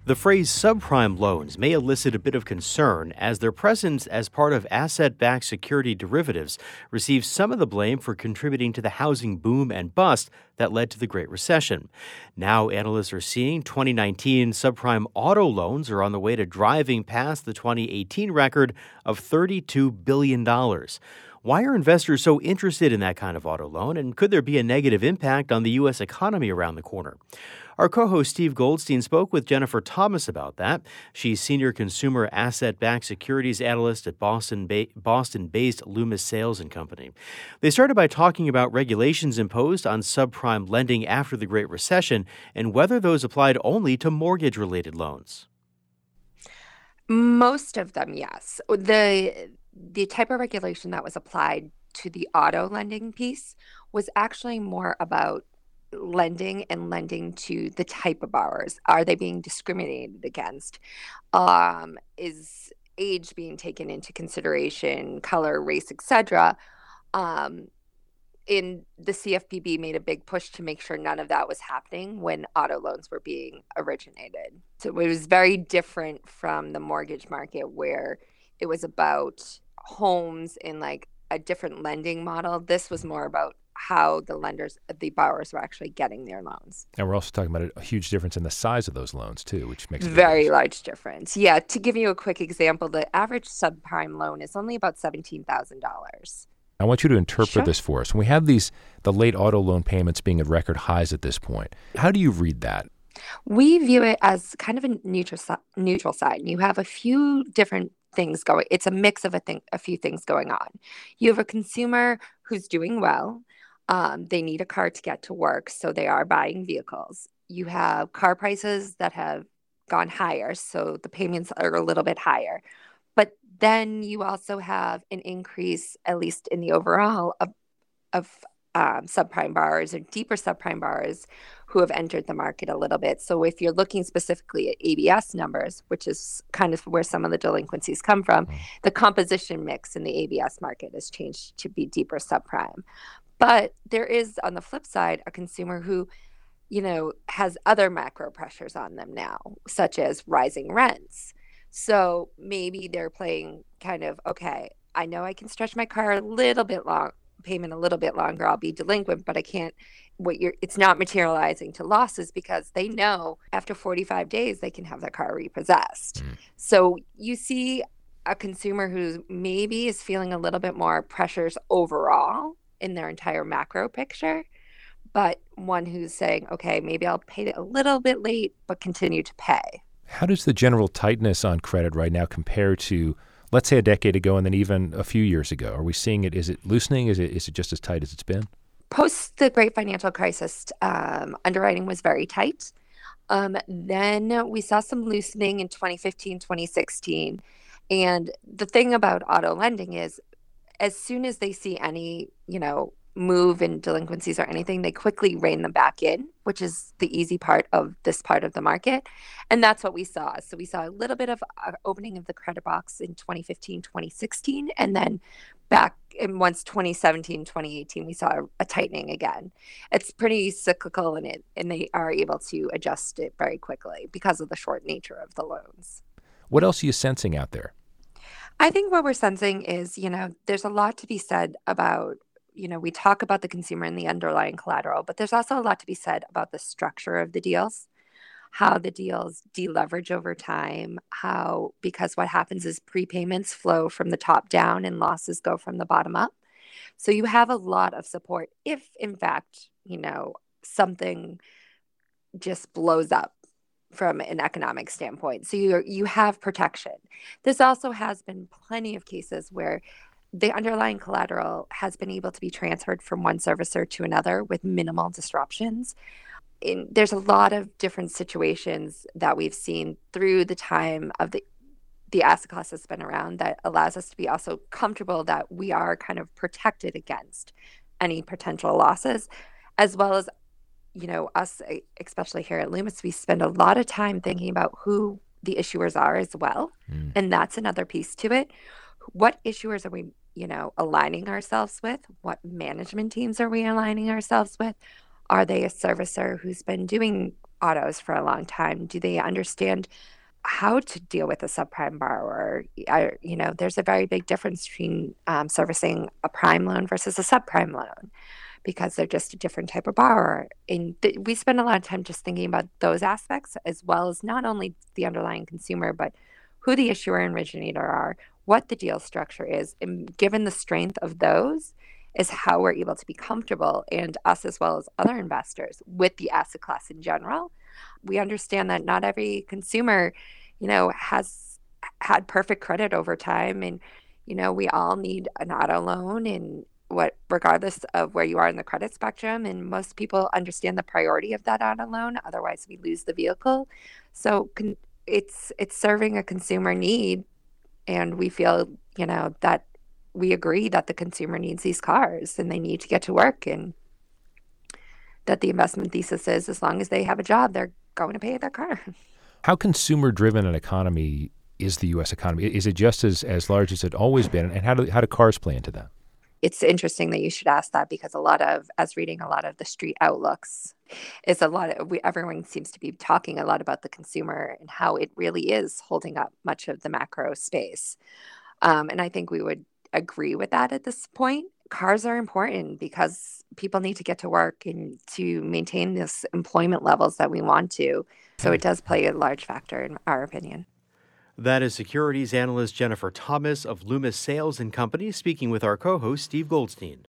The phrase subprime loans may elicit a bit of concern as their presence as part of asset backed security derivatives receives some of the blame for contributing to the housing boom and bust that led to the Great Recession. Now, analysts are seeing 2019 subprime auto loans are on the way to driving past the 2018 record of $32 billion. Why are investors so interested in that kind of auto loan, and could there be a negative impact on the U.S. economy around the corner? Our co-host Steve Goldstein spoke with Jennifer Thomas about that. She's senior consumer asset-backed securities analyst at Boston-based Loomis Sales and Company. They started by talking about regulations imposed on subprime lending after the Great Recession and whether those applied only to mortgage-related loans. Most of them, yes. The type of regulation that was applied to the auto lending piece was actually more about lending and lending to the type of borrowers. Are they being discriminated against? Is age being taken into consideration, color, race, etc.? In the CFPB made a big push to make sure none of that was happening when auto loans were being originated. So it was very different from the mortgage market where it was about homes in like a different lending model. This was more about how the borrowers were actually getting their loans. And we're also talking about a huge difference in the size of those loans too, which makes a very large difference. Yeah, to give you a quick example, the average subprime loan is only about $17,000. I want you to interpret Sure. this for us. When we have the late auto loan payments being at record highs at this point, how do you read that? We view it as kind of a neutral side. You have a few different things going. It's a mix of a few things going on. You have a consumer who's doing well. They need a car to get to work, so they are buying vehicles. You have car prices that have gone higher, so the payments are a little bit higher. But then you also have an increase, at least in the overall, of subprime borrowers or deeper subprime borrowers who have entered the market a little bit. So if you're looking specifically at ABS numbers, which is kind of where some of the delinquencies come from, the composition mix in the ABS market has changed to be deeper subprime. But there is, on the flip side, a consumer who, has other macro pressures on them now, such as rising rents. So maybe they're playing kind of, okay, I know I can stretch my car a little bit payment a little bit longer, I'll be delinquent, but I can't, it's not materializing to losses because they know after 45 days they can have their car repossessed. So you see a consumer who maybe is feeling a little bit more pressures overall in their entire macro picture, but one who's saying, okay, maybe I'll pay it a little bit late, but continue to pay. How does the general tightness on credit right now compare to, let's say, a decade ago and then even a few years ago? Are we seeing it? Is it loosening? Is it just as tight as it's been? Post the Great Financial Crisis, underwriting was very tight. Then we saw some loosening in 2015, 2016. And the thing about auto lending is as soon as they see any, move in delinquencies or anything, they quickly rein them back in, which is the easy part of this part of the market. And that's what we saw. So we saw a little bit of opening of the credit box in 2015, 2016, and then back in once 2017, 2018, we saw a tightening again. It's pretty cyclical and they are able to adjust it very quickly because of the short nature of the loans. What else are you sensing out there? I think what we're sensing is, there's a lot to be said about, we talk about the consumer and the underlying collateral, but there's also a lot to be said about the structure of the deals, how the deals deleverage over time, because what happens is prepayments flow from the top down and losses go from the bottom up. So you have a lot of support if, in fact, something just blows up from an economic standpoint. So you have protection. This also has been plenty of cases where the underlying collateral has been able to be transferred from one servicer to another with minimal disruptions. There's a lot of different situations that we've seen through the time of the asset class that's been around that allows us to be also comfortable that we are kind of protected against any potential losses, as well as, us, especially here at Loomis, we spend a lot of time thinking about who the issuers are as well. And that's another piece to it. What issuers are we, aligning ourselves with? What management teams are we aligning ourselves with? Are they a servicer who's been doing autos for a long time? Do they understand how to deal with a subprime borrower? There's a very big difference between servicing a prime loan versus a subprime loan because they're just a different type of borrower. And we spend a lot of time just thinking about those aspects, as well as not only the underlying consumer, but who the issuer and originator are, what the deal structure is. And given the strength of those, is how we're able to be comfortable, and us as well as other investors, with the asset class in general. We understand that not every consumer, has had perfect credit over time. And, we all need an auto loan, and regardless of where you are in the credit spectrum. And most people understand the priority of that auto loan. Otherwise, we lose the vehicle. So it's serving a consumer need. And we feel, that we agree that the consumer needs these cars and they need to get to work, and that the investment thesis is as long as they have a job, they're going to pay their car. How consumer-driven an economy is the U.S. economy? Is it just as large as it's always been? And how do cars play into that? It's interesting that you should ask that, because reading a lot of the street outlooks, is everyone seems to be talking a lot about the consumer and how it really is holding up much of the macro space. And I think we would agree with that at this point. Cars are important because people need to get to work and to maintain this employment levels that we want to. So it does play a large factor in our opinion. That is securities analyst Jennifer Thomas of Loomis Sales & Company speaking with our co-host Steve Goldstein.